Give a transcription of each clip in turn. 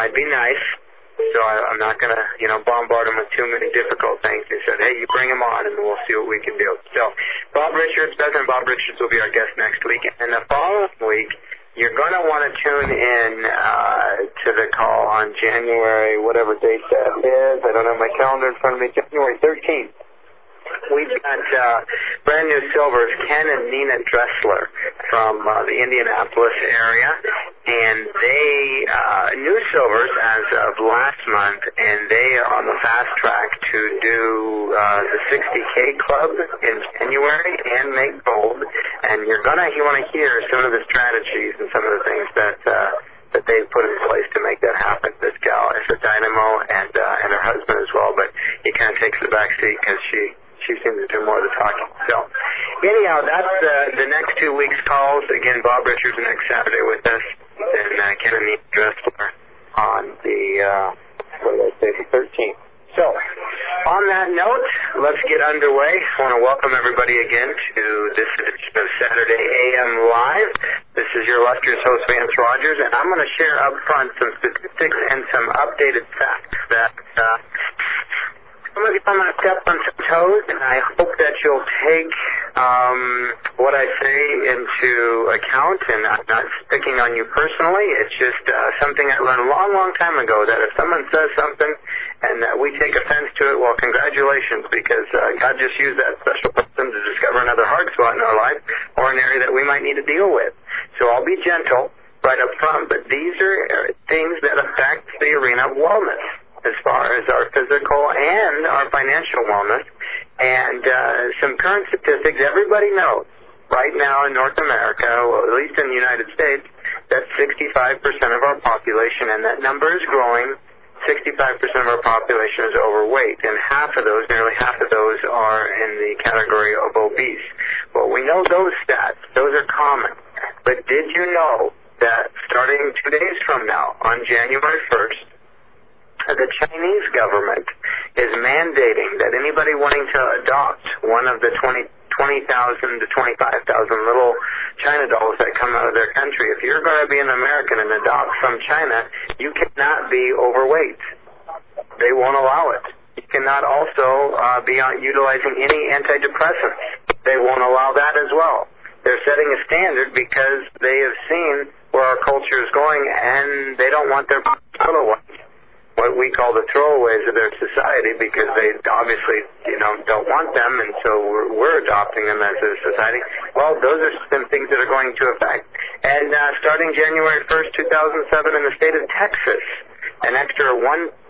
I'd be nice, so I'm not going to, bombard him with too many difficult things. He said, hey, you bring him on, and we'll see what we can do. So Bob Richards, President Bob Richards, will be our guest next week. And the following week, you're going to want to tune in to the call on January, whatever date that is. I don't have my calendar in front of me. January 13th. We've got brand new silvers, Ken and Nina Dressler from the Indianapolis area, and they new silvers as of last month, and they are on the fast track to do the 60K Club in January and make gold. And you want to hear some of the strategies and some of the things that they've put in place to make that happen. This gal is a dynamo, and her husband as well, but he kind of takes the back seat because she seems to do more of the talking. So, anyhow, that's the next 2 weeks' calls. Again, Bob Richards next Saturday with us, and Ken and Nina Dressler on the 13th. So, on that note, let's get underway. I want to welcome everybody again to this edition of Saturday AM Live. This is your illustrious host, Vance Rogers, and I'm going to share up front some statistics and some updated facts that I'm going to step on some toes, and I hope that you'll take what I say into account, and I'm not picking on you personally. It's just something I learned a long, long time ago, that if someone says something and that we take offense to it, well, congratulations, because God just used that special person to discover another hard spot in our life or an area that we might need to deal with. So I'll be gentle right up front, but these are things that affect the arena of wellness, as far as our physical and our financial wellness. And some current statistics, everybody knows right now in North America, well, at least in the United States, that 65% of our population, and that number is growing, 65% of our population is overweight, and nearly half of those are in the category of obese. Well, we know those stats. Those are common. But did you know that starting 2 days from now, on January 1st, the Chinese government is mandating that anybody wanting to adopt one of the 20,000 to 25,000 little China dolls that come out of their country, if you're going to be an American and adopt from China, you cannot be overweight. They won't allow it. You cannot also be utilizing any antidepressants. They won't allow that as well. They're setting a standard because they have seen where our culture is going, and they don't want their little ones, what we call the throwaways of their society, because they obviously, don't want them, and so we're adopting them as a society. Well, those are some things that are going to affect. And starting January 1st, 2007, in the state of Texas, an extra $1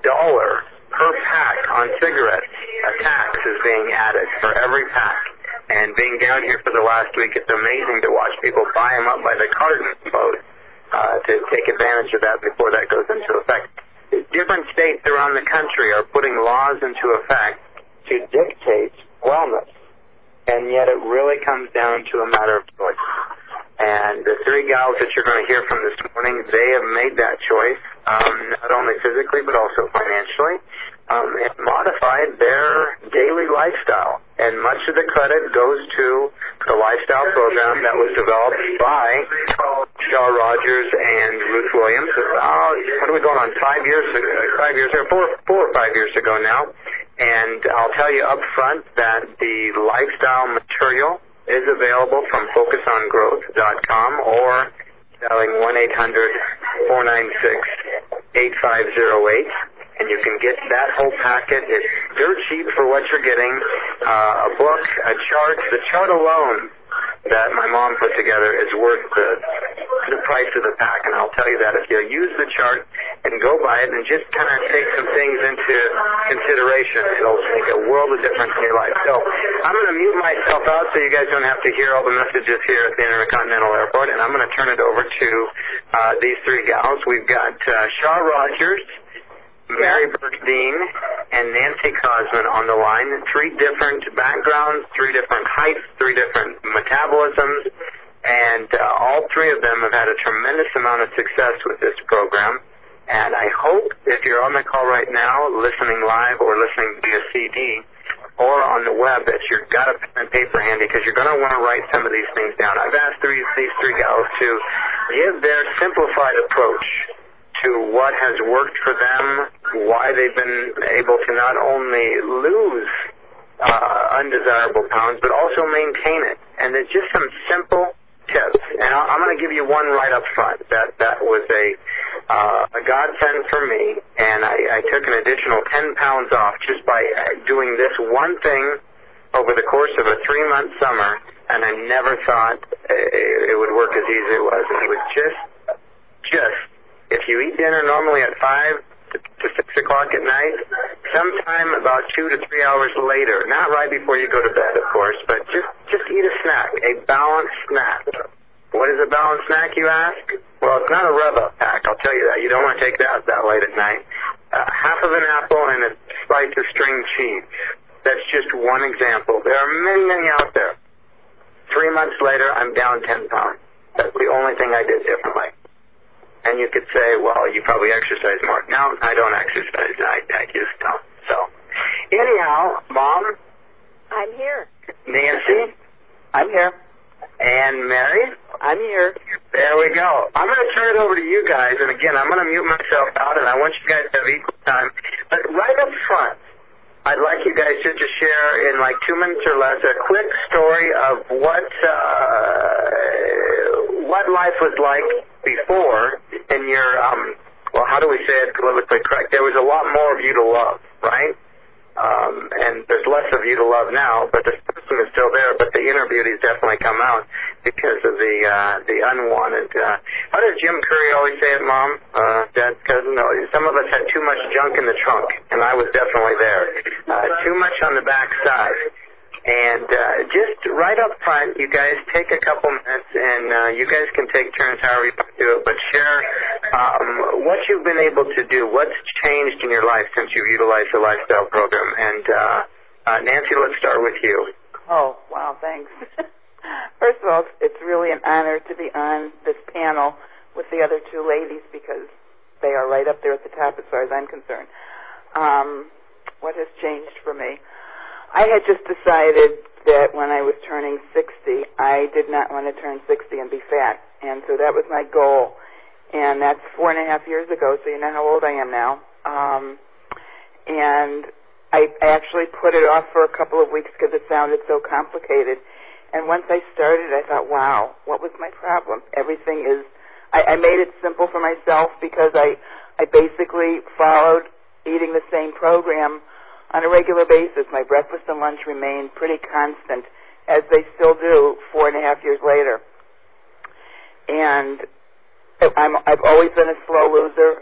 per pack on cigarettes, a tax is being added for every pack. And being down here for the last week, it's amazing to watch people buy them up by the carton load to take advantage of that before that goes into effect. Different states around the country are putting laws into effect to dictate wellness, and yet it really comes down to a matter of choice. And the three gals that you're going to hear from this morning, they have made that choice, not only physically but also financially, and modified their daily lifestyle. And much of the credit goes to the lifestyle program that was developed by Shaw Rogers and Ruth Williams. What are we going on? 5 years ago, 4 or 5 years ago now. And I'll tell you up front that the lifestyle material is available from FocusOnGrowth.com or dialing 1-800-496-8508. And you can get that whole packet. It's dirt cheap for what you're getting. A book, a chart. The chart alone that my mom put together is worth the price of the pack. And I'll tell you that if you use the chart and go by it and just kind of take some things into consideration, it'll make a world of difference in your life. So I'm going to mute myself out so you guys don't have to hear all the messages here at the Intercontinental Airport. And I'm going to turn it over to these three gals. We've got Shaw Rogers, Mary Burke-Dean, and Nancy Cosman on the line. 3 different backgrounds, 3 different heights, 3 different metabolisms, and all 3 of them have had a tremendous amount of success with this program. And I hope if you're on the call right now, listening live or listening via CD or on the web, that you've got a pen and paper handy, because you're going to want to write some of these things down. I've asked these three gals to give their simplified approach to what has worked for them, why they've been able to not only lose undesirable pounds, but also maintain it. And there's just some simple tips. And I'm going to give you one right up front. That was a godsend for me, and I took an additional 10 pounds off just by doing this one thing over the course of a 3-month summer, and I never thought it would work as easy as it was. And it was just, if you eat dinner normally at 5 to 6 o'clock at night, sometime about 2 to 3 hours later, not right before you go to bed, of course, but just eat a snack, a balanced snack. What is a balanced snack, you ask? Well, it's not a Rev-Up pack, I'll tell you that. You don't want to take that late at night. Half of an apple and a slice of string cheese. That's just one example. There are many, many out there. 3 months later, I'm down 10 pounds. That's the only thing I did differently. And you could say, well, you probably exercise more. No, I don't exercise. I just don't. So, anyhow, Mom. I'm here. Nancy. I'm here. And Mary. I'm here. There we go. I'm going to turn it over to you guys. And again, I'm going to mute myself out, and I want you guys to have equal time. But right up front, I'd like you guys just to share in like 2 minutes or less a quick story of what life was like before in your, well, how do we say it politically correct? There was a lot more of you to love, right? And there's less of you to love now, but the system is still there, but the inner beauty's definitely come out because of the unwanted, how does Jim Curry always say it, Mom? Dad's cousin? No, some of us had too much junk in the trunk, and I was definitely there. Too much on the back side. And just right up front, you guys take a couple minutes, and you guys can take turns however you want to do it, but share what you've been able to do, what's changed in your life since you've utilized the lifestyle program. And Nancy, let's start with you. Oh, wow, thanks. First of all, it's really an honor to be on this panel with the other two ladies because they are right up there at the top as far as I'm concerned. What has changed for me? I had just decided that when I was turning 60, I did not want to turn 60 and be fat. And so that was my goal. And that's 4.5 years ago, so you know how old I am now. And I actually put it off for a couple of weeks because it sounded so complicated. And once I started, I thought, wow, what was my problem? Everything is... I made it simple for myself because I basically followed eating the same program on a regular basis. My breakfast and lunch remained pretty constant, as they still do 4.5 years later. And I've always been a slow loser.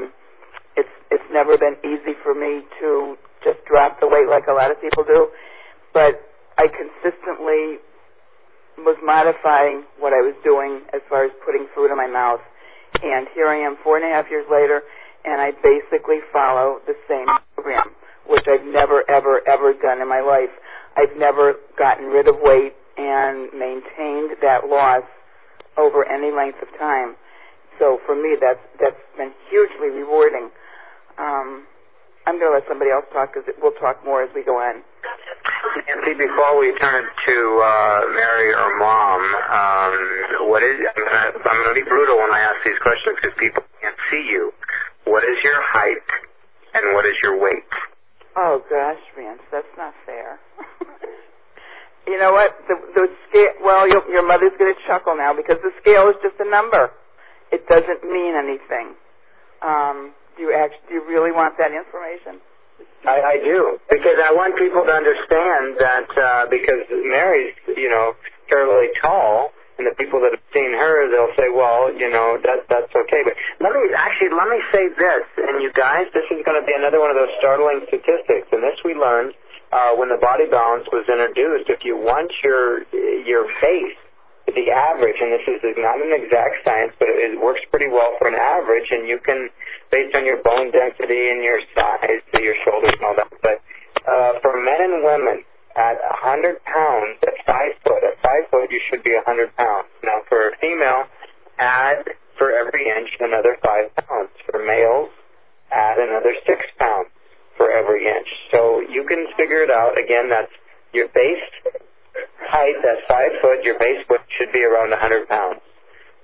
It's never been easy for me to just drop the weight like a lot of people do, but I consistently was modifying what I was doing as far as putting food in my mouth. And here I am 4.5 years later, and I basically follow the same program, which I've never, ever, ever done in my life. I've never gotten rid of weight and maintained that loss over any length of time. So for me, that's been hugely rewarding. I'm going to let somebody else talk because we'll talk more as we go on. Nancy, before we turn to Mary or Mom, what is? I'm going to be brutal when I ask these questions because people can't see you. What is your height and what is your weight? Oh gosh, Vance, that's not fair. You know what? The scale. Well, your mother's going to chuckle now because the scale is just a number. It doesn't mean anything. Do you really want that information? I do, because I want people to understand that because Mary's, fairly tall, and the people that have seen her, they'll say, well, that's okay. But let me say this, and you guys, this is going to be another one of those startling statistics, and this we learned when the body balance was introduced. If you want your base to be average, and this is not an exact science, but it works pretty well for an average, and you can, based on your bone density and your size, your shoulders and all that, but for men and women, at 100 pounds, at 5 foot, you should be 100 pounds. Now, for a female, add for every inch another 5 pounds. For males, add another 6 pounds for every inch. So you can figure it out. Again, that's your base height at 5 foot. Your base weight should be around 100 pounds.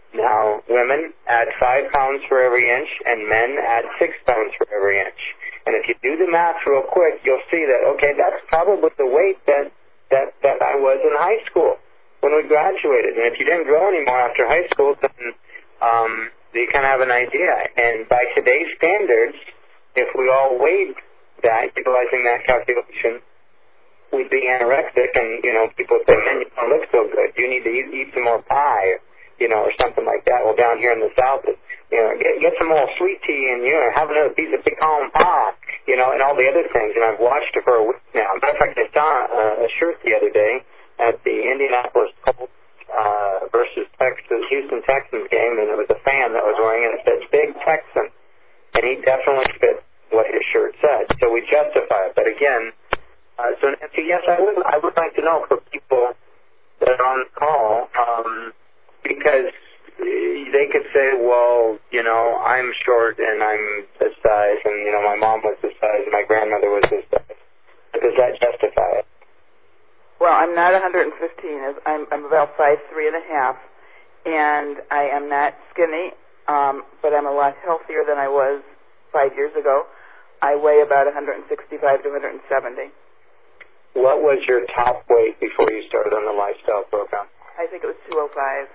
Now, women add 5 pounds for every inch, and men add 6 pounds for every inch. And if you do the math real quick, you'll see that, okay, that's probably the weight that I was in high school when we graduated. And if you didn't grow anymore after high school, then you kind of have an idea. And by today's standards, if we all weighed that, utilizing that calculation, we'd be anorexic, and, people say, man, you don't look so good. You need to eat some more pie, or something like that. Well, down here in the South, get some more sweet tea and, have another piece of pecan pie, and all the other things. And I've watched it for a week now. In fact, I saw a shirt the other day at the Indianapolis Colts versus Houston Texans game, and it was a fan that was wearing it. It said Big Texan, and he definitely fit what his shirt said. So we justify it. But again, so Nancy, yes, I would like to know for people that are on the call, because they could say, well, I'm short and I'm this size, and, my mom was this size and my grandmother was this size. Does that justify it? Well, I'm not 115. I'm about 5'3.5", and I am not skinny, but I'm a lot healthier than I was 5 years ago. I weigh about 165 to 170. What was your top weight before you started on the lifestyle program? I think it was 205.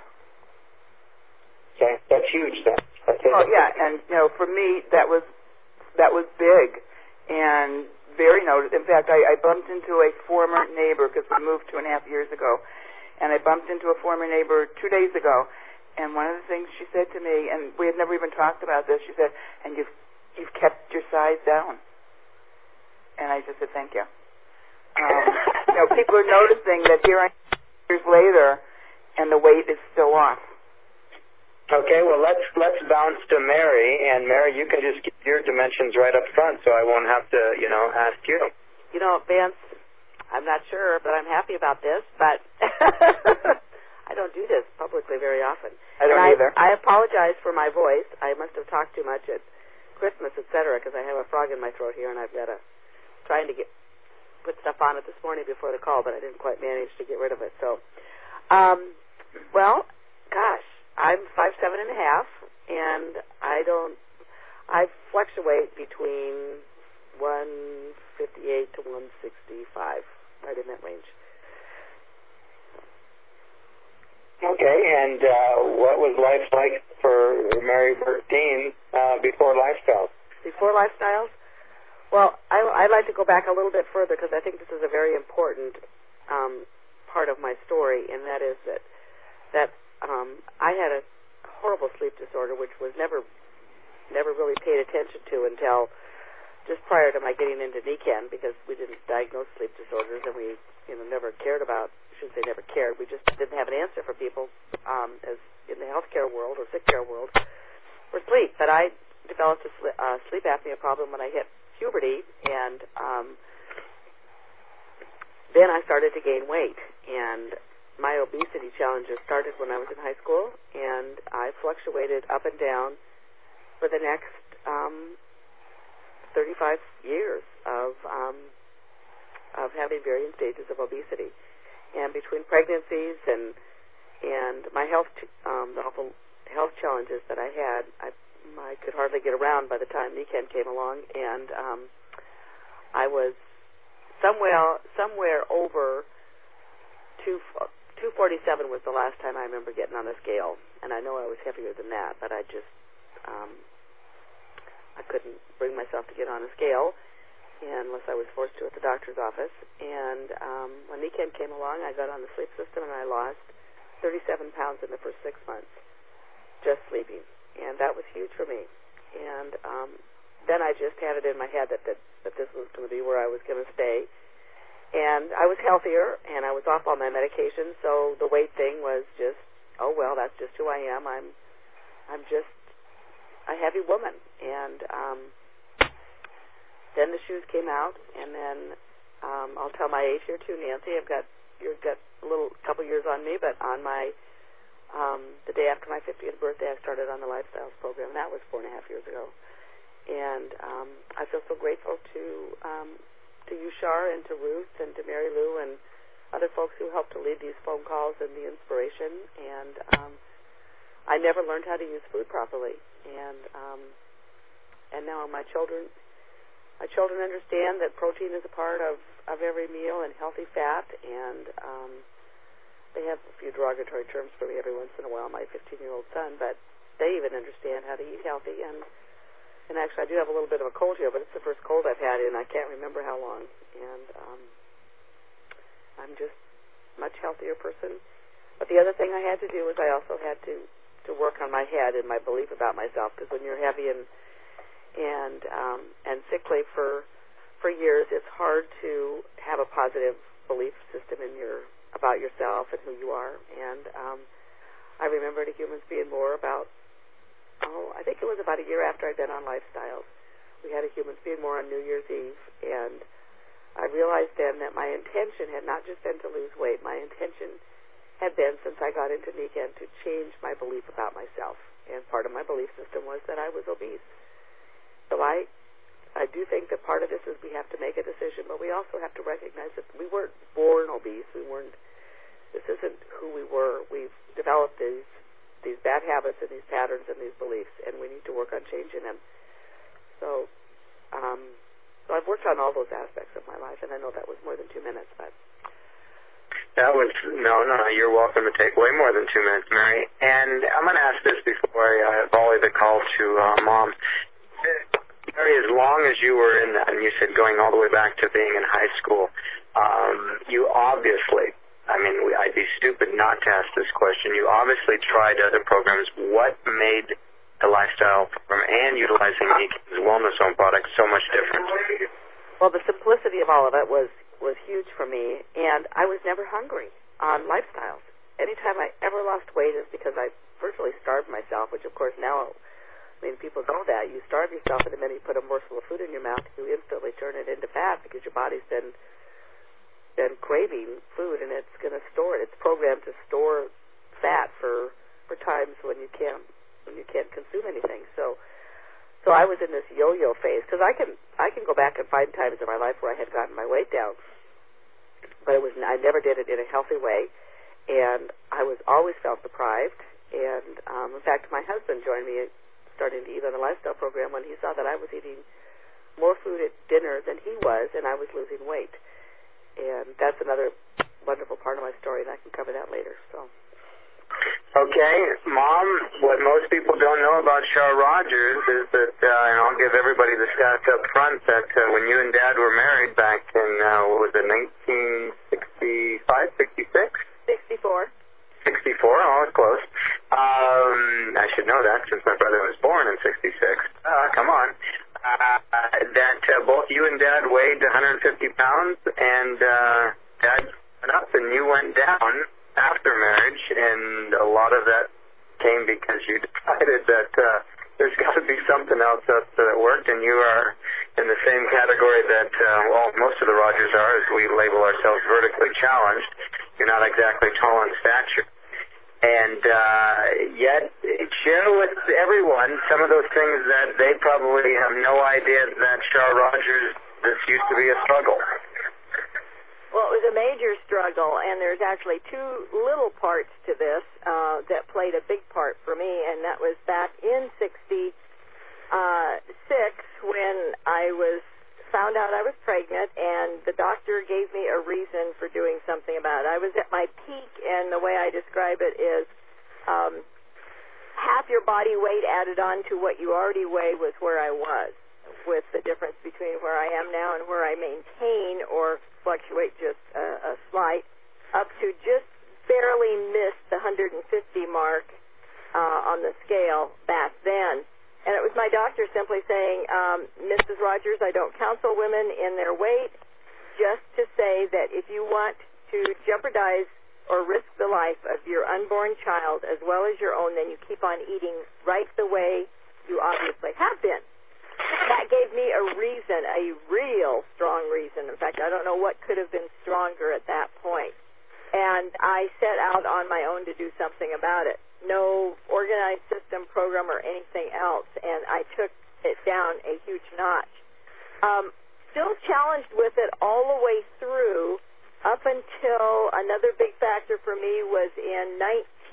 Okay, that's huge then. Oh yeah, and for me that was big and very noticed. In fact, I bumped into a former neighbor because we moved 2.5 years ago, and I bumped into a former neighbor 2 days ago. And one of the things she said to me, and we had never even talked about this, she said, "And you've kept your size down." And I just said, "Thank you." People are noticing that here I am years later, and the weight is still off. Okay, well, let's bounce to Mary, and Mary, you can just give your dimensions right up front, so I won't have to, ask you. Vance, I'm not sure, but I'm happy about this, but I don't do this publicly very often. I don't either. I apologize for my voice. I must have talked too much at Christmas, etc., because I have a frog in my throat here, and I've got trying to put stuff on it this morning before the call, but I didn't quite manage to get rid of it. So, well, gosh, I'm 5'7.5", and I fluctuate between 158 to 165, right in that range. Okay, and what was life like for Mary Bertine before Lifestyles? Before Lifestyles? Well, I'd like to go back a little bit further because I think this is a very important part of my story, and that is that I had a horrible sleep disorder, which was never really paid attention to until just prior to my getting into NECAN, because we didn't diagnose sleep disorders, and we never cared about. I shouldn't say never cared. We just didn't have an answer for people as in the healthcare world or sick care world for sleep. But I developed a sleep apnea problem when I hit puberty, and then I started to gain weight, and my obesity challenges started when I was in high school, and I fluctuated up and down for the next 35 years of having varying stages of obesity. And between pregnancies and my health, the awful health challenges that I had, I could hardly get around by the time NECAN came along, and I was somewhere over 247 was the last time I remember getting on a scale, and I know I was heavier than that, but I just I couldn't bring myself to get on a scale unless I was forced to at the doctor's office. And when NECAN came along, I got on the sleep system, and I lost 37 pounds in the first 6 months just sleeping, and that was huge for me. And then I just had it in my head that this was going to be where I was going to stay. And I was healthier, and I was off all my medications, so the weight thing was just, oh, well, that's just who I am. I'm just a heavy woman. And then the shoes came out, and then I'll tell my age here, too, Nancy. You've got a couple years on me, but on my the day after my 50th birthday, I started on the Lifestyles program, and that was 4.5 years ago. And I feel so grateful to you, Shar, and to Ruth, and to Mary Lou, and other folks who helped to lead these phone calls and the inspiration. And I never learned how to use food properly, and now my children understand that protein is a part of every meal and healthy fat, and they have a few derogatory terms for me every once in a while, my 15-year-old son, but they even understand how to eat healthy, and actually I do have a little bit of a cold here, but it's the first cold I've had in I can't remember how long, and I'm just a much healthier person. But the other thing I had to do was I also had to work on my head and my belief about myself, because when you're heavy and sickly for years, it's hard to have a positive belief system about yourself and who you are. And I remember the Humans Being More about, I think it was about a year after I'd been on Lifestyles. We had a Humans Being More on New Year's Eve, and I realized then that my intention had not just been to lose weight. My intention had been, since I got into NECAN, to change my belief about myself. And part of my belief system was that I was obese. So I do think that part of this is we have to make a decision, but we also have to recognize that we weren't born obese. This isn't who we were. We've developed these bad habits and these patterns and these beliefs, and we need to work on changing them. So I've worked on all those aspects of my life, and I know that was more than 2 minutes, but... That was, no, you're welcome to take way more than 2 minutes, Mary. And I'm going to ask this before I volley the call to Mom. Mary, as long as you were in that, and you said going all the way back to being in high school, you obviously, I'd be stupid not to ask this question, you obviously tried other programs. What made the Lifestyle program and utilizing NECAN's Wellness Zone products so much different? Well, the simplicity of all of it was huge for me, and I was never hungry on Lifestyles. Anytime I ever lost weight is because I virtually starved myself, which of course now, people know that. You starve yourself, and the minute you put a morsel of food in your mouth, you instantly turn it into fat because your body's been craving food, and it's going to store it. It's programmed to store fat for times when you can't consume anything. So I was in this yo-yo phase, because I can go back and find times in my life where I had gotten my weight down, but I never did it in a healthy way, and I was always felt deprived. And in fact, my husband joined me starting to eat on the Lifestyle program when he saw that I was eating more food at dinner than he was, and I was losing weight. And that's another wonderful part of my story, and I can cover that later. So. Okay, Mom, what most people don't know about Char Rogers is that, and I'll give everybody the stats up front, that when you and Dad were married back in, what was it, 1965, 66? 64. 64, oh, it's close. I should know that since my brother was born in 66. Come on. That both you and Dad weighed 150 pounds, and Dad went up and you went down after marriage, and a lot of that came because you decided that there's got to be something else that worked, and you are in the same category that, most of the Rogers are, as we label ourselves vertically challenged. You're not exactly tall in stature. And yet, share with everyone some of those things that they probably have no idea that Char Rogers, this used to be a struggle. Well, it was a major struggle, and there's actually two little parts to this that played a big part for me, and that was back in 66 when I found out I was pregnant, and the doctor gave me a reason for doing something about it. I was at my peak, and the way I describe it is half your body weight added on to what you already weigh was where I was, with the difference between where I am now and where I maintain or fluctuate just a slight, up to just barely miss the 150 mark on the scale back then. And it was my doctor simply saying, Mrs. Rogers, I don't counsel women in their weight, just to say that if you want to jeopardize or risk the life of your unborn child as well as your own, then you keep on eating right the way you obviously have been. That gave me a reason, a real strong reason. In fact, I don't know what could have been stronger at that point. And I set out on my own to do something about it. No organized system, program, or anything else, and I took it down a huge notch. Still challenged with it all the way through, up until another big factor for me was in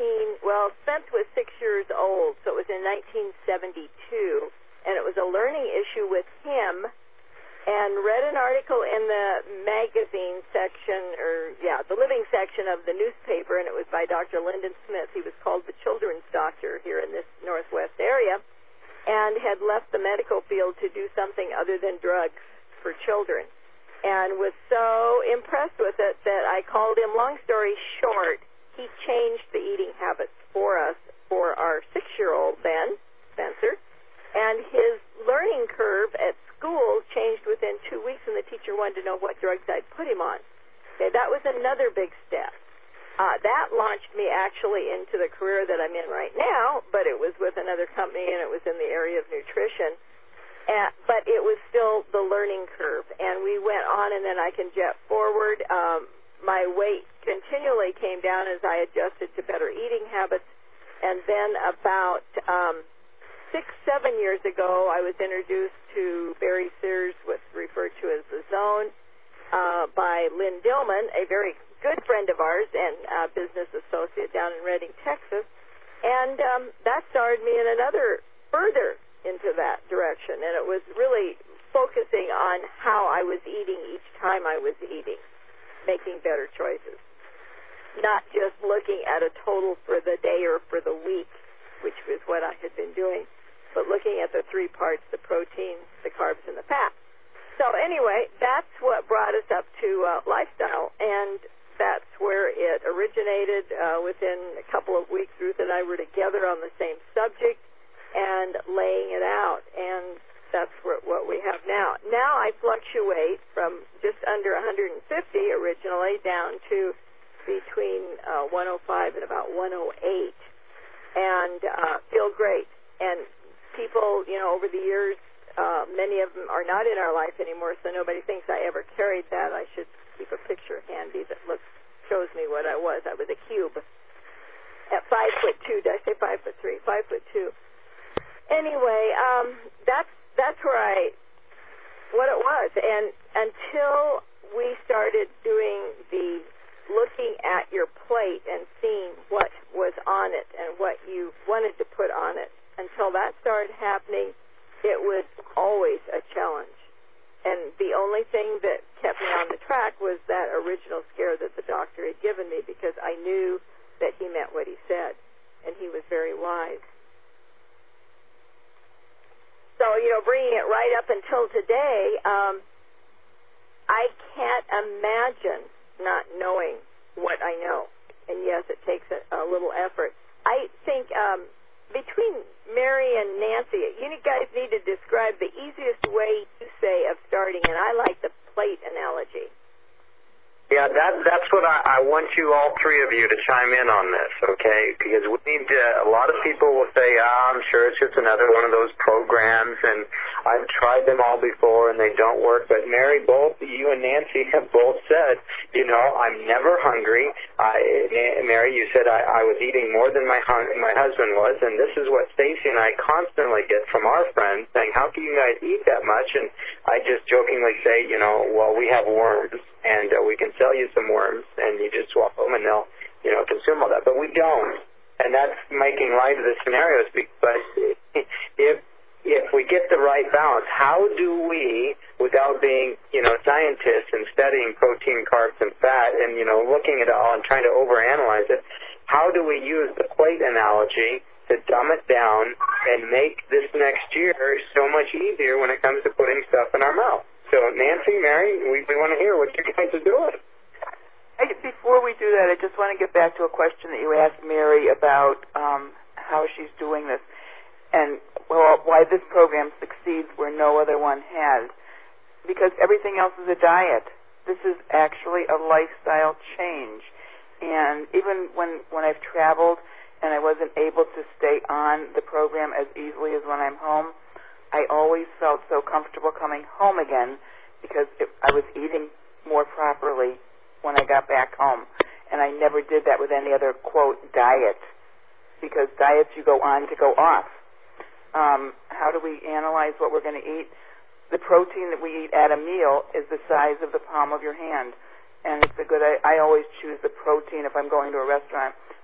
Spence was 6 years old, so it was in 1972, and it was a learning issue with him, and read an article in the magazine section, the living section of the newspaper, and it was by Dr. Lyndon Smith. He was called the children's doctor here in this Northwest area, and had left the medical field to do something other than drugs for children, and was so impressed with it that I called him. Long story short, he changed the eating habits for us, for our 6-year-old then, Spencer, and his learning curve at school changed within 2 weeks, and the teacher wanted to know what drugs I'd put him on. Okay, that was another big step. That launched me actually into the career that I'm in right now, but it was with another company, and it was in the area of nutrition. But it was still the learning curve, and we went on, and then I can jet forward. My weight continually came down as I adjusted to better eating habits, and then about 6-7 years ago, I was introduced to Barry Sears, what's referred to as the Zone, by Lynn Dillman, a very good friend of ours and business associate down in Redding, Texas, and that started me in another further into that direction, and it was really focusing on how I was eating each time I was eating, making better choices, not just looking at a total for the day or for the week, which was what I had been doing, but looking at the 3 parts, the protein, the carbs, and the fat. So anyway, that's what brought us up to lifestyle, and that's where it originated. Within a couple of weeks, Ruth and I were together on the same subject and laying it out, and that's what we have now. Now I fluctuate from just under 150 originally down to between 105 and about 108, and feel great. And people, over the years, many of them are not in our life anymore, so nobody thinks I ever carried that. I should keep a picture handy that shows me what I was. I was a cube at 5'2". Did I say 5'3"? 5'2". Anyway, that's what it was. And until we started doing the looking at your plate and seeing what was on it and what you wanted to put on it, until that started happening, it was always a challenge. And the only thing that kept me on the track was that original scare that the doctor had given me, because I knew that he meant what he said, and he was very wise. So, bringing it right up until today, I can't imagine not knowing what I know. And yes, it takes a little effort. I think between Mary and Nancy, you guys need to describe the easiest way you say of starting, and I like the plate analogy. Yeah, that's what I want you, all 3 of you, to chime in on this, okay? Because we need to, a lot of people will say, I'm sure it's just another one of those programs, and I've tried them all before, and they don't work. But Mary, both you and Nancy have both said, I'm never hungry. Mary, you said I was eating more than my husband was, and this is what Stacy and I constantly get from our friends, saying, how can you guys eat that much? And I just jokingly say, well, we have worms, and we can sell you some worms, and you just swallow them, and they'll, consume all that. But we don't, and that's making light of the scenarios. But if we get the right balance, how do we, without being, scientists and studying protein, carbs, and fat, and looking at it all and trying to overanalyze it, how do we use the plate analogy to dumb it down and make this next year so much easier when it comes to putting stuff in our mouth? So, Nancy, Mary, we want to hear what you guys are doing. Before we do that, I just want to get back to a question that you asked Mary about how she's doing this, and why this program succeeds where no other one has. Because everything else is a diet. This is actually a lifestyle change. And even when I've traveled and I wasn't able to stay on the program as easily as when I'm home, I always felt so comfortable coming home again because I was eating more properly when I got back home. And I never did that with any other, quote, diet, because diets you go on to go off. How do we analyze what we're going to eat? The protein that we eat at a meal is the size of the palm of your hand. And it's I always choose the protein if I'm going to a restaurant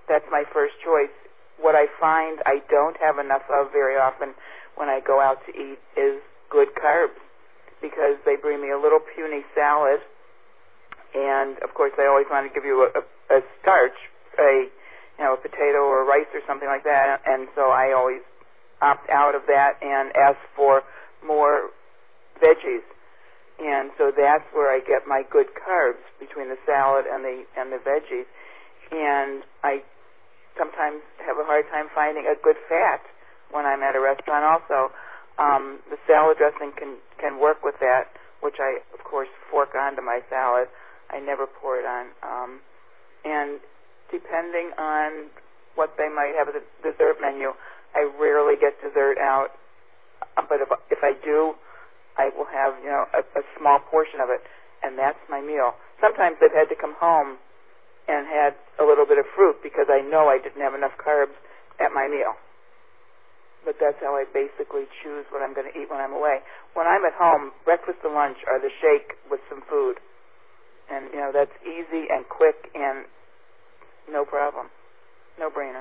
that's my first choice. What I find I don't have enough of very often when I go out to eat is good carbs, because they bring me a little puny salad, and of course they always want to give you a starch, a potato or rice or something like that, and so I always opt out of that and ask for more veggies. And so that's where I get my good carbs, between the salad and the veggies. And I sometimes have a hard time finding a good fat when I'm at a restaurant also. The salad dressing can work with that, which I, of course, fork onto my salad. I never pour it on. And depending on what they might have as a dessert menu, I rarely get dessert out. But if I do, I will have, a small portion of it, and that's my meal. Sometimes I've had to come home and had a little bit of fruit because I know I didn't have enough carbs at my meal. But that's how I basically choose what I'm going to eat when I'm away. When I'm at home, breakfast and lunch are the shake with some food. And, that's easy and quick and no problem. No brainer.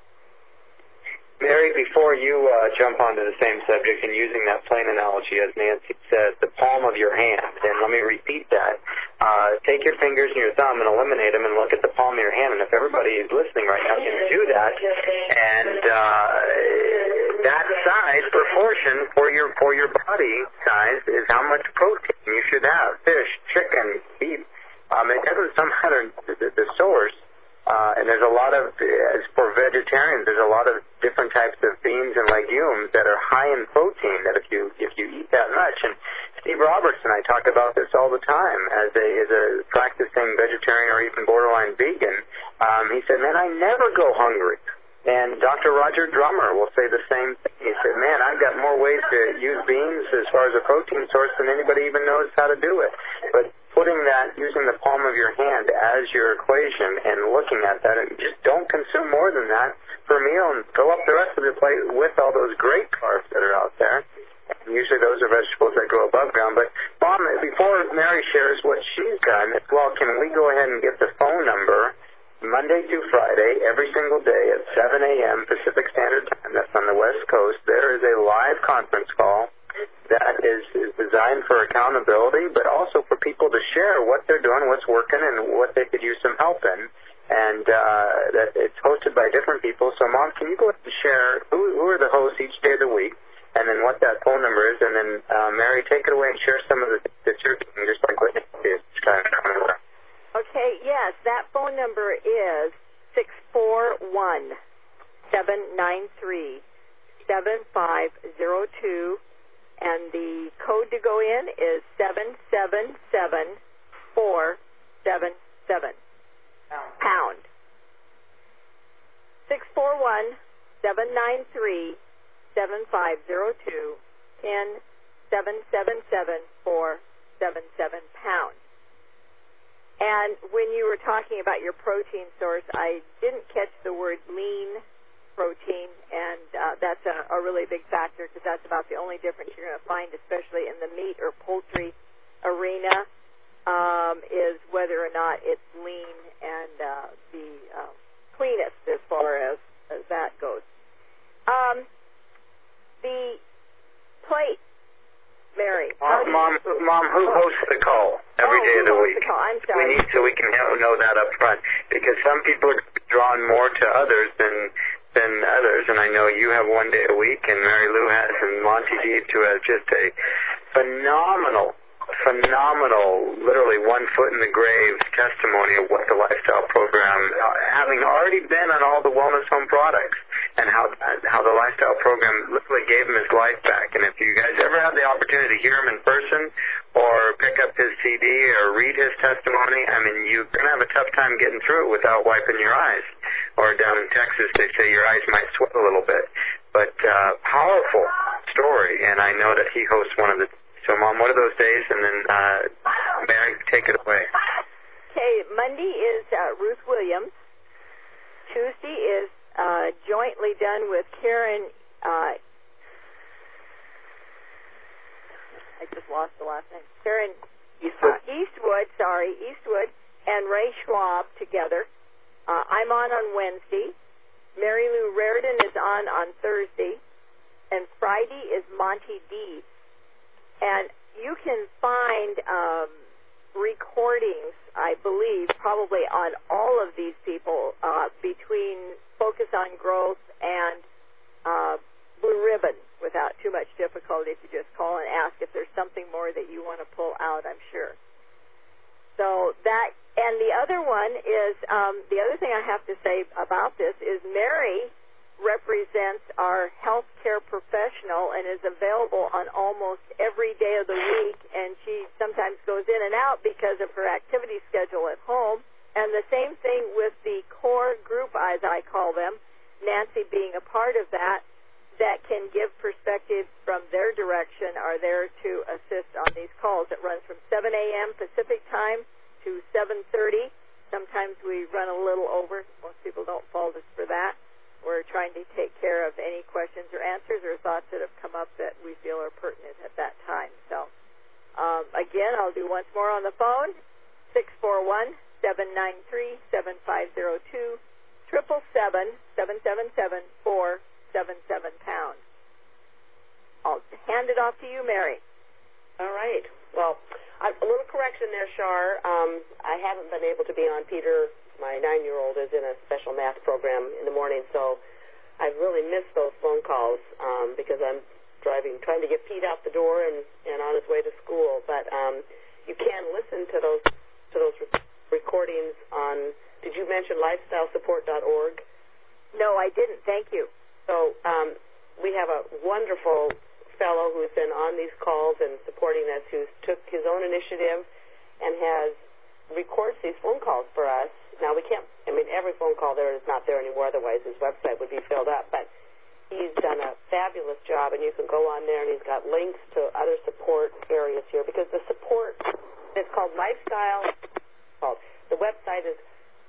Mary, before you jump onto the same subject and using that plain analogy, as Nancy says, the palm of your hand, and let me repeat that. Take your fingers and your thumb and eliminate them and look at the palm of your hand. And if everybody is listening right now can do that, and that size proportion for your body size is how much protein you should have. Fish, chicken, beef. It doesn't matter the source. And there's a lot of, as for vegetarians, there's a lot of different types of beans and legumes that are high in protein that if you eat that much. And Steve Roberts and I talk about this all the time as a practicing vegetarian or even borderline vegan. He said, man, I never go hungry. And Dr. Roger Drummer will say the same thing. He said, man, I've got more ways to use beans as far as a protein source than anybody even knows how to do it. But putting that, using the palm of your hand as your equation and looking at that, and just don't consume more than that per meal and fill up the rest of your plate with all those great carbs that are out there. And usually those are vegetables that grow above ground. But, Mom, before Mary shares what she's done, as well, can we go ahead and get the phone number Monday through Friday, every single day at 7 a.m. Pacific Standard Time. That's on the West Coast. There is a live conference call that is designed for accountability, but also for people to share what they're doing, what's working, and what they could use some help in. And that it's hosted by different people. So, Mom, can you go ahead and share who are the hosts each day of the week, and then what that phone number is, and then, Mary, take it away and share some of the that you're doing, just like what it's kind of coming around. Okay, yes, that phone number is 641-793-7502, and the code to go in is 777477. Pound. 641-793-7502, PIN 777477 pound. And when you were talking about your protein source, I didn't catch the word lean protein, and that's a really big factor because that's about the only difference you're going to find, especially in the meat or poultry arena, is whether or not it's lean and the cleanest as far as that goes. The plate, Mary. Mom, who hosts the call every day of the week? I'm sorry. We need so we can know that up front, because some people are drawn more to others than others, and I know you have one day a week, and Mary Lou has, and Monty Deep, who has just a phenomenal, literally 1 foot in the grave testimony of what the lifestyle program, having already been on all the Wellness Home products, and how the lifestyle program literally gave him his life back. And if you guys ever have the opportunity to hear him in person or pick up his CD or read his testimony, I mean, you're going to have a tough time getting through it without wiping your eyes. Or down in Texas, they say your eyes might sweat a little bit. But powerful story, and I know that he hosts one of the. So, Mom, what are those days? And then, Mary, take it away. Okay, Monday is Ruth Williams. Tuesday is jointly done with Karen. I just lost the last name. Karen Eastwood, and Ray Schwab together. I'm on Wednesday. Mary Lou Raridan is on Thursday. And Friday is Monty Deeds. And you can find recordings, I believe, probably on all of these people between Focus on Growth and Blue Ribbon without too much difficulty if you just call and ask if there's something more that you want to pull out, I'm sure. So that, and the other one is, the other thing I have to say about this is Mary represents our healthcare professional and is available on almost every day of the week, and she sometimes goes in and out because of her activity schedule at home. And the same thing with the core group, as I call them, Nancy being a part of that can give perspective from their direction, are there to assist on these calls. It runs from 7 a.m. Pacific time to 7:30. Sometimes we run a little over. Most people don't fault us for that. We're trying to take care of any questions or answers or thoughts that have come up that we feel are pertinent at that time. So, again, I'll do once more on the phone, 641-793-7502, 777-777-477#. I'll hand it off to you, Mary. All right. Well, a little correction there, Shar. I haven't been able to be on. Peter, my 9-year-old, is in a special math program in the morning, so I've really missed those phone calls because I'm trying to get Pete out the door and on his way to school. But you can listen to those recordings on. Did you mention lifestylesupport.org? No, I didn't. Thank you. So we have a wonderful fellow who's been on these calls and supporting us, who took his own initiative and records these phone calls for us. Now, we can't, every phone call there is not there anymore, otherwise his website would be filled up, but he's done a fabulous job, and you can go on there, and he's got links to other support areas here, because the support, it's called Lifestyle, the website is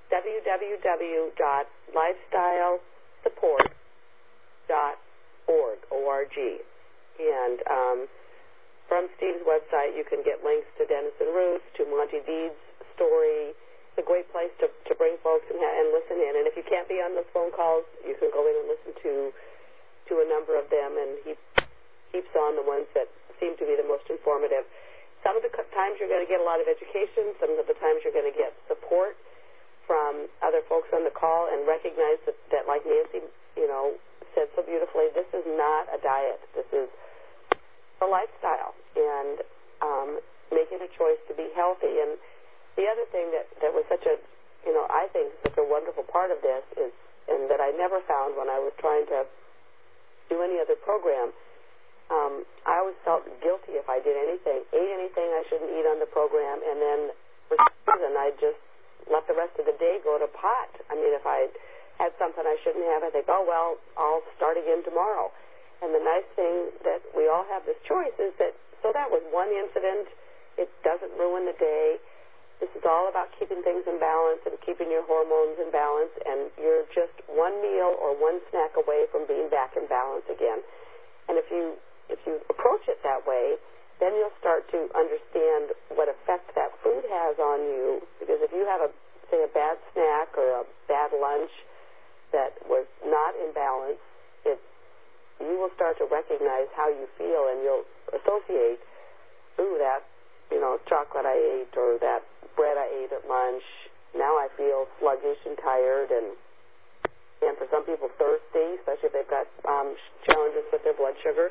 www.lifestylesupport.org, O-R-G, and from Steve's website you can get links to Dennis and Ruth, to Monty Deeds' story. It's a great place to bring folks and listen in. And if you can't be on those phone calls, you can go in and listen to a number of them, and he keeps on the ones that seem to be the most informative. Some of the times you're going to get a lot of education. Some of the times you're going to get support from other folks on the call, and recognize that like Nancy, said so beautifully, this is not a diet. This is a lifestyle, and making a choice to be healthy. And the other thing that was such a, I think such a wonderful part of this is, and that I never found when I was trying to do any other program, I always felt guilty if I ate anything I shouldn't eat on the program, and then for some reason I just let the rest of the day go to pot. If I had something I shouldn't have, I think, oh, well, I'll start again tomorrow. And the nice thing that we all have this choice is that, so that was one incident. It doesn't ruin the day. This is all about keeping things in balance and keeping your hormones in balance, and you're just one meal or one snack away from being back in balance again. And if you approach it that way, then you'll start to understand what effect that food has on you. Because if you have say a bad snack or a bad lunch that was not in balance, you will start to recognize how you feel, and you'll associate, that chocolate I ate, or that bread I ate at lunch, now I feel sluggish and tired, and for some people thirsty, especially if they've got challenges with their blood sugar.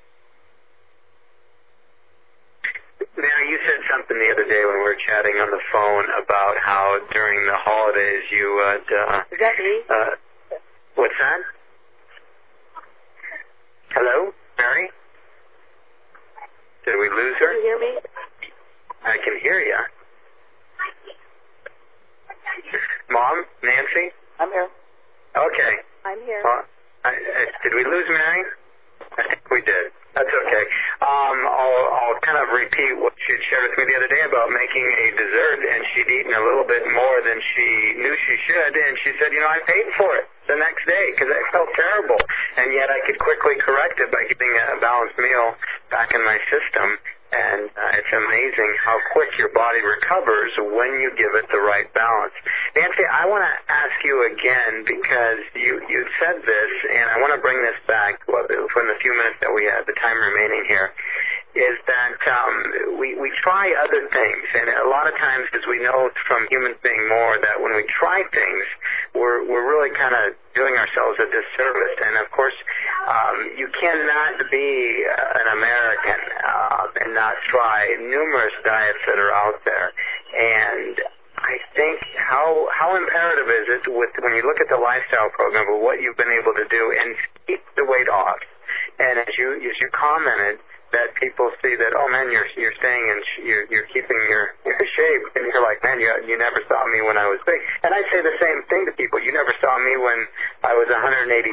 Mary, you said something the other day when we were chatting on the phone about how during the holidays you would... Is that me? What's that? Hello, Mary? Did we lose her? Can you hear me? I can hear you. Mom? Nancy? I'm here. Okay. I'm here. Did we lose Mary? I think we did. That's okay. I'll kind of repeat what she shared with me the other day about making a dessert, and she'd eaten a little bit more than she knew she should, and she said, I paid for it the next day because I felt terrible, and yet I could quickly correct it by getting a balanced meal back in my system, and it amazing how quick your body recovers when you give it the right balance. Nancy, I want to ask you again, because you said this, and I want to bring this back from the few minutes that we have, the time remaining here, is that we try other things, and a lot of times, as we know from humans being more, that when we try things, we're really kind of doing ourselves a disservice. And of course, you cannot be an American and not try numerous diets that are out there. And I think how imperative is it when you look at the lifestyle program of what you've been able to do and keep the weight off. And as you commented, that people see that, oh man, you're staying and you're keeping your shape, and you're like, man, you never saw me when I was big. And I say the same thing to people. You never saw me when I was 182.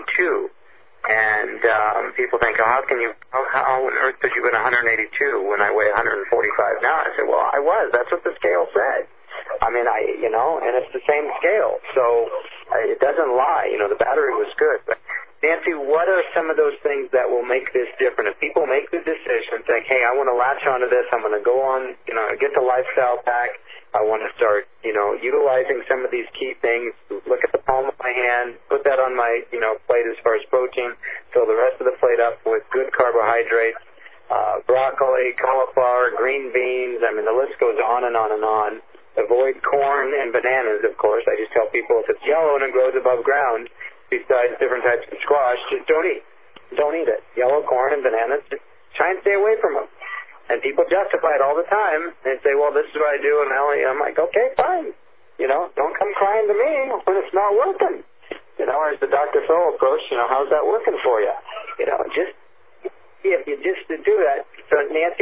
And people think, oh, how on earth could you have been 182 when I weigh 145 now? I say, well, I was. That's what the scale said. I mean, and it's the same scale. So it doesn't lie. The battery was good. But Nancy, what are some of those things that will make this different? If people make the decision, think, hey, I want to latch onto this, I'm going to go on, get the lifestyle pack, I want to start, utilizing some of these key things, look at the palm of my hand, put that on my, plate as far as protein, fill the rest of the plate up with good carbohydrates, broccoli, cauliflower, green beans, I mean, the list goes on and on and on. Avoid corn and bananas, of course. I just tell people if it's yellow and it grows above ground, besides different types of squash, just don't eat it. Yellow corn and bananas, just try and stay away from them. And people justify it all the time and say, well, this is what I do, and I'm like, okay, fine. Don't come crying to me when it's not working. Or as the Dr. Phil approach, how's that working for you? Just if you just do that. So Nancy,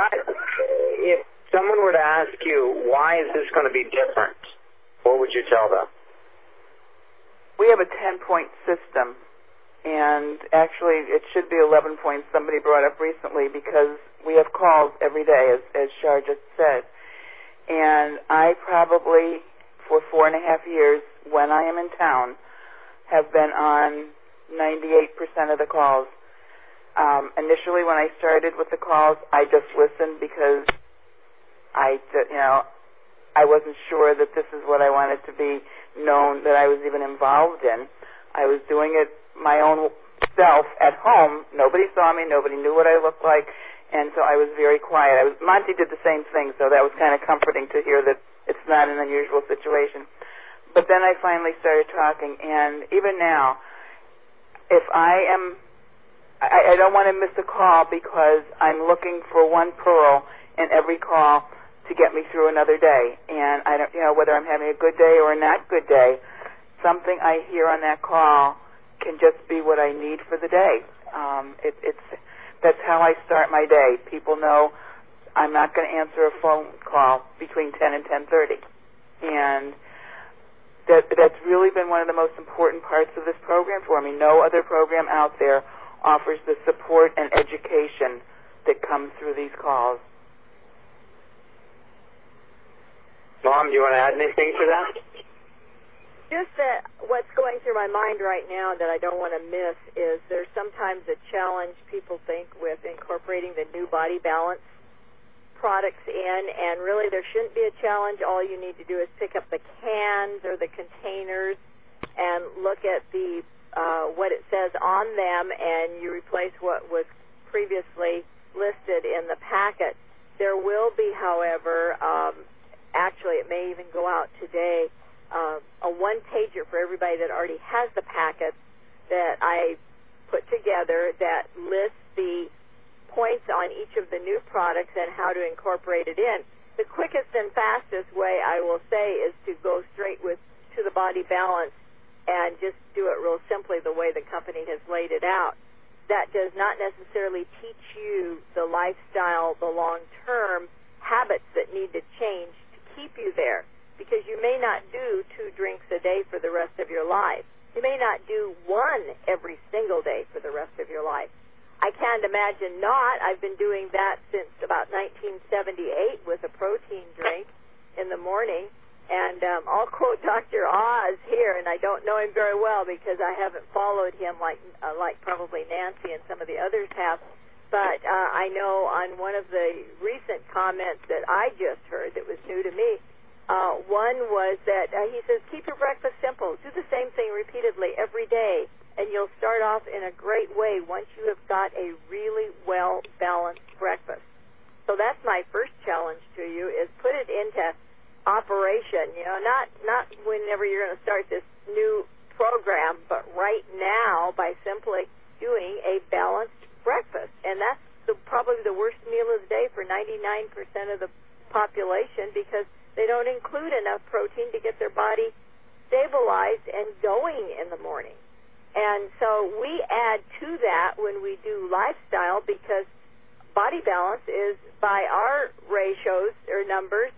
if someone were to ask you, why is this going to be different, what would you tell them? We have a 10-point system, and actually it should be 11 points. Somebody brought up recently, because we have calls every day, as Shar just said. And I probably, for 4.5 years, when I am in town, have been on 98% of the calls. Initially, when I started with the calls, I just listened because I wasn't sure that this is what I wanted to be known, that I was even involved in. I was doing it my own self at home. Nobody saw me. Nobody knew what I looked like. And so I was very quiet. Monty did the same thing, so that was kind of comforting to hear that it's not an unusual situation. But then I finally started talking, and even now, if I don't want to miss a call because I'm looking for one pearl in every call to get me through another day. And I don't, whether I'm having a good day or a not good day, something I hear on that call can just be what I need for the day. That's how I start my day. People know I'm not going to answer a phone call between 10 and 10:30. And that's really been one of the most important parts of this program for me. No other program out there offers the support and education that comes through these calls. Mom, do you want to add anything to that? Just that what's going through my mind right now that I don't want to miss is there's sometimes a challenge people think with incorporating the new body balance products in, and really there shouldn't be a challenge. All you need to do is pick up the cans or the containers and look at the what it says on them, and you replace what was previously listed in the packet. There will be, however, actually it may even go out today, a one-pager for everybody that already has the packet that I put together that lists the points on each of the new products and how to incorporate it in. The quickest and fastest way, I will say, is to go straight to the body balance and just do it real simply the way the company has laid it out. That does not necessarily teach you the lifestyle, the long-term habits that need to change to keep you there, because you may not do 2 drinks a day for the rest of your life. You may not do 1 every single day for the rest of your life. I can't imagine not. I've been doing that since about 1978 with a protein drink in the morning. And I'll quote Dr. Oz here, and I don't know him very well because I haven't followed him like probably Nancy and some of the others have. but I know on one of the recent comments that I just heard that was new to me, one was that he says, keep your breakfast simple. Do the same thing repeatedly every day, and you'll start off in a great way once you have got a really well-balanced breakfast. So that's my first challenge to you, is put it into operation. You know, not whenever you're going to start this new program, but right now by simply doing a balanced breakfast. And that's probably the worst meal of the day for 99% of the population, because they don't include enough protein to get their body stabilized and going in the morning. And so we add to that when we do lifestyle, because body balance is, by our ratios or numbers,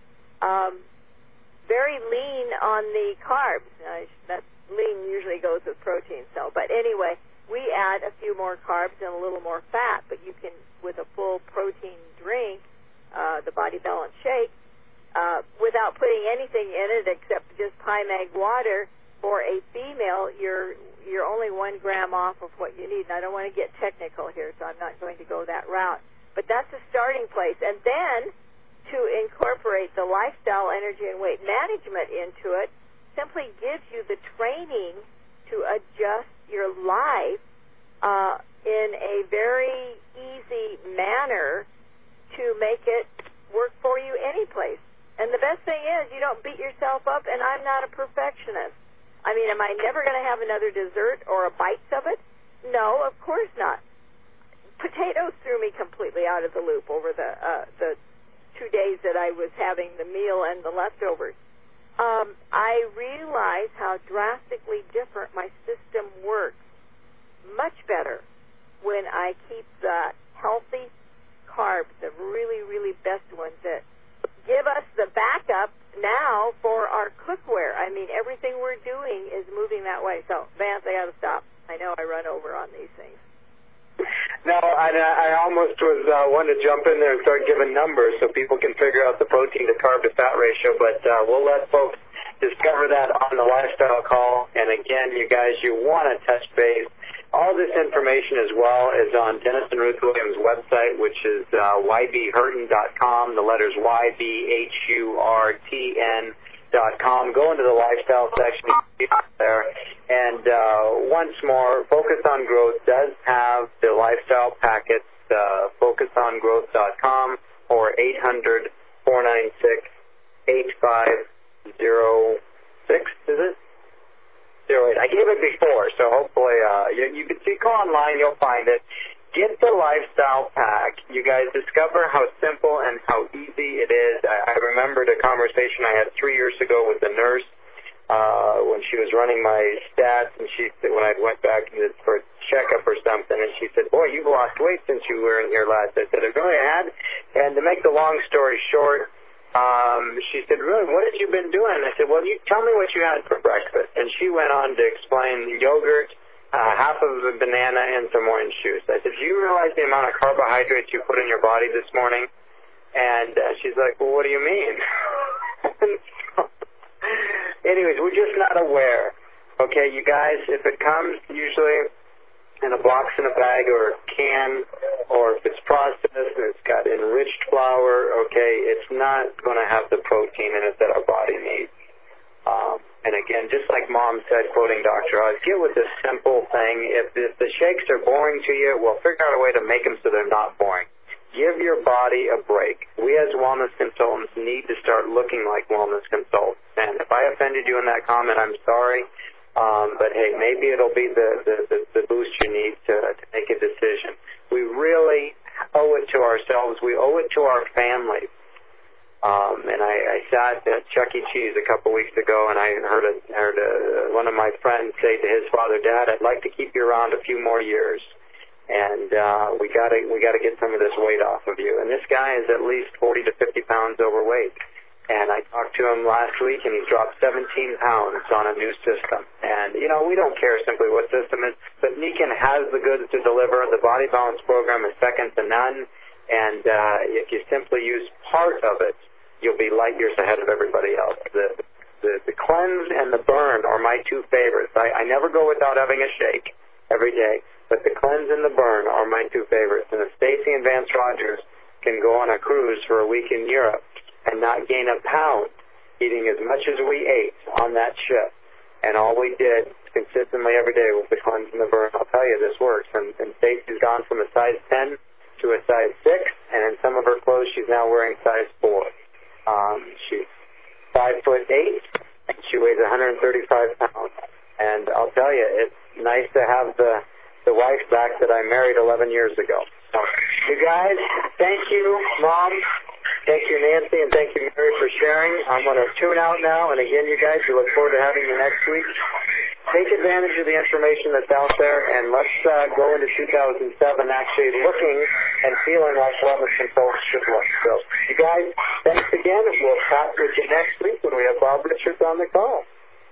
very lean on the carbs. That lean usually goes with protein. So, but anyway, we add a few more carbs and a little more fat, but you can, with a full protein drink, the Body Balance Shake, without putting anything in it except just Pymag water, for a female, you're only 1 gram off of what you need. And I don't want to get technical here, so I'm not going to go that route. But that's a starting place. And then to incorporate the lifestyle, energy, and weight management into it simply gives you the training to adjust your life in a very easy manner to make it work for you any place. And the best thing is you don't beat yourself up, and I'm not a perfectionist. I mean, am I never going to have another dessert or a bite of it? No, of course not. Potatoes threw me completely out of the loop over the 2 days that I was having the meal and the leftovers. I realize how drastically different my system works. Much better when I keep the healthy carbs, the really, really best ones that give us the backup now for our cookware. I mean, everything we're doing is moving that way. So, Vance, I got to stop. I know I run over on these things. No, I almost was wanting to jump in there and start giving numbers so people can figure out the protein to carb to fat ratio, but we'll let folks discover that on the lifestyle call. And again, you guys, you want to touch base. All this information as well is on Dennis and Ruth Williams' website, which is ybhurton.com, the letters YBHURTN.com. Go into the lifestyle section there. And once more, Focus on Growth does have the lifestyle packets, focusongrowth.com or 800-496-8506, is it? 08. I gave it before, so hopefully you can see, go online, you'll find it. Get the lifestyle pack. You guys discover how simple and how easy it is. I remembered a conversation I had 3 years ago with the nurse when she was running my stats, and she said, when I went back for a checkup or something, and she said, boy, you've lost weight since you were in here last. I said, I really had. And to make the long story short, she said, really, what have you been doing? I said, well, you tell me what you had for breakfast. And she went on to explain yogurt, half of a banana, and some orange juice. I said, do you realize the amount of carbohydrates you put in your body this morning? And she's like, well, what do you mean? Anyways, we're just not aware. Okay, you guys, if it comes usually in a box in a bag or a can, or if it's processed and it's got enriched flour, okay, it's not going to have the protein in it that our body needs. And again, just like Mom said, quoting Dr. Oz, get with this simple thing. If the shakes are boring to you, well, figure out a way to make them so they're not boring. Give your body a break. We as wellness consultants need to start looking like wellness consultants. And if I offended you in that comment, I'm sorry. But hey, maybe it'll be the boost you need to make a decision. We really owe it to ourselves. We owe it to our families. And I sat at Chuck E. Cheese a couple weeks ago, and I heard one of my friends say to his father, Dad, I'd like to keep you around a few more years. And we gotta get some of this weight off of you. And this guy is at least 40 to 50 pounds overweight. And I talked to him last week, and he's dropped 17 pounds on a new system. And, you know, we don't care simply what system it is, but Nikken has the goods to deliver. The Body Balance program is second to none. And if you simply use part of it, you'll be light years ahead of everybody else. The cleanse and the burn are my two favorites. I never go without having a shake every day. But but the cleanse and the burn are my two favorites. And if Stacy and Vance Rogers can go on a cruise for a week in Europe and not gain a pound, eating as much as we ate on that ship, and all we did consistently every day was the cleanse and the burn, I'll tell you, this works. And Stacy's gone from a size 10 to a size 6, and in some of her clothes she's now wearing size 4. She's 5'8", and she weighs 135 pounds. And I'll tell you, it's nice to have the wife back that I married 11 years ago. So, you guys, thank you, Mom. Thank you, Nancy, and thank you, Mary, for sharing. I'm going to tune out now, and again, you guys, we look forward to having you next week. Take advantage of the information that's out there, and let's go into 2007 actually looking and feeling like wellness consultants should look. So, you guys, thanks again, and we'll talk with you next week when we have Bob Richards on the call.